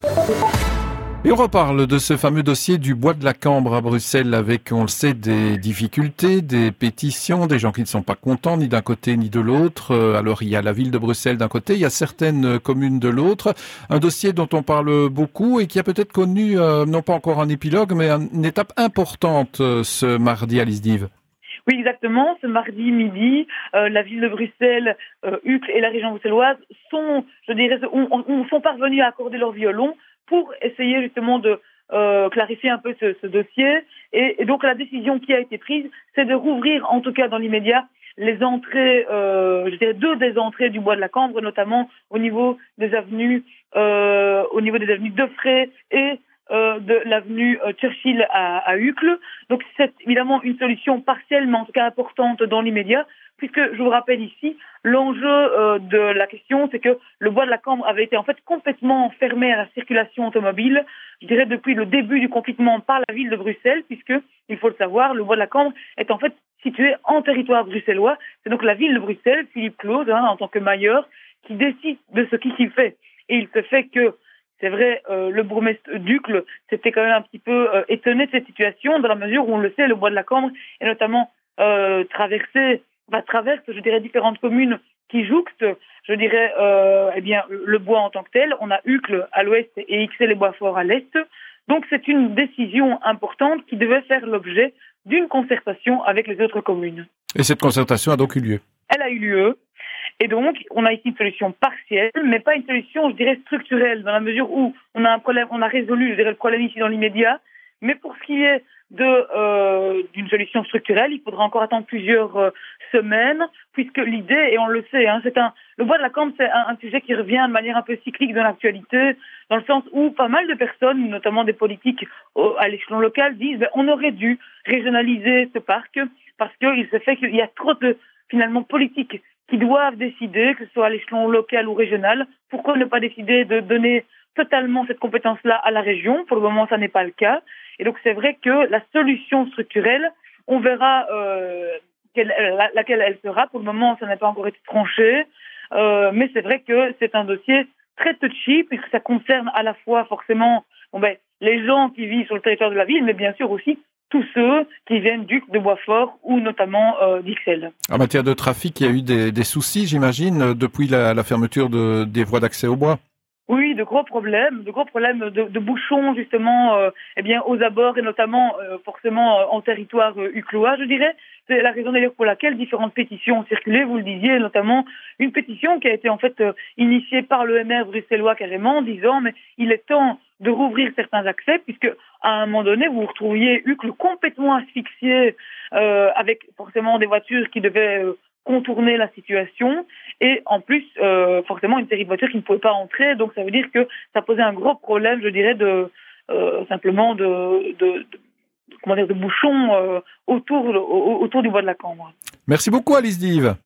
Et on reparle de ce fameux dossier du bois de la Cambre à Bruxelles avec, on le sait, des difficultés, des pétitions, des gens qui ne sont pas contents ni d'un côté ni de l'autre. Alors il y a la ville de Bruxelles d'un côté, il y a certaines communes de l'autre. Un dossier dont on parle beaucoup et qui a peut-être connu, non pas encore un épilogue, mais une étape importante ce mardi à Lisdive. Oui, exactement. Ce mardi midi, la ville de Bruxelles, Uccle et la région bruxelloise sont parvenus à accorder leur violon pour essayer justement de clarifier un peu ce dossier. Et donc la décision qui a été prise, c'est de rouvrir, en tout cas dans l'immédiat, les entrées, deux des entrées du bois de la Cambre, notamment au niveau des avenues Defray et de l'avenue Churchill à Uccle. Donc c'est évidemment une solution partielle, mais en tout cas importante dans l'immédiat, puisque je vous rappelle ici, l'enjeu de la question, c'est que le bois de la Cambre avait été en fait complètement fermé à la circulation automobile, je dirais depuis le début du confinement par la ville de Bruxelles, puisque, il faut le savoir, le bois de la Cambre est en fait situé en territoire bruxellois. C'est donc la ville de Bruxelles, Philippe Claude, en tant que mailleur, qui décide de ce qui s'y fait. Et il se fait que c'est vrai, le bourgmestre d'Uccle s'était quand même un petit peu étonné de cette situation, dans la mesure où on le sait, le bois de la Cambre est notamment traverse, je dirais, différentes communes qui jouxtent, je dirais, le bois en tant que tel. On a Uccle à l'ouest et Ixelles-les-Bois-Forts à l'est. Donc c'est une décision importante qui devait faire l'objet d'une concertation avec les autres communes. Et cette concertation a donc eu lieu? Elle a eu lieu. Et donc, on a ici une solution partielle, mais pas une solution, je dirais, structurelle, dans la mesure où on a un problème, on a résolu, je dirais, le problème ici dans l'immédiat. Mais pour ce qui est d'une solution structurelle, il faudra encore attendre plusieurs semaines, puisque l'idée, et on le sait, le bois de la Cambre, c'est un sujet qui revient de manière un peu cyclique dans l'actualité, dans le sens où pas mal de personnes, notamment des politiques à l'échelon local, disent on aurait dû régionaliser ce parc, parce qu'il se fait qu'il y a trop de, finalement, politiques qui doivent décider, que ce soit à l'échelon local ou régional. Pourquoi ne pas décider de donner totalement cette compétence-là à la région? Pour le moment, ça n'est pas le cas. Et donc, c'est vrai que la solution structurelle, on verra laquelle elle sera. Pour le moment, ça n'a pas encore été tranché. Mais c'est vrai que c'est un dossier très touchy, puisque ça concerne à la fois forcément les gens qui vivent sur le territoire de la ville, mais bien sûr aussi tous ceux qui viennent d'Uccle, de Boisfort ou notamment d'Ixelles. En matière de trafic, il y a eu des soucis, j'imagine, depuis la fermeture des voies d'accès au bois. Oui, de gros problèmes de bouchons justement aux abords et notamment forcément en territoire uclois, je dirais. C'est la raison d'ailleurs pour laquelle différentes pétitions ont circulé, vous le disiez, notamment une pétition qui a été en fait initiée par le MR bruxellois carrément, disant mais il est temps de rouvrir certains accès, puisque à un moment donné vous retrouviez Uccle complètement asphyxié avec forcément des voitures qui devaient contourner la situation et en plus forcément une série de voitures qui ne pouvaient pas entrer, donc ça veut dire que ça posait un gros problème, je dirais, de bouchons autour du bois de la Cambre. Merci beaucoup Alice Dive.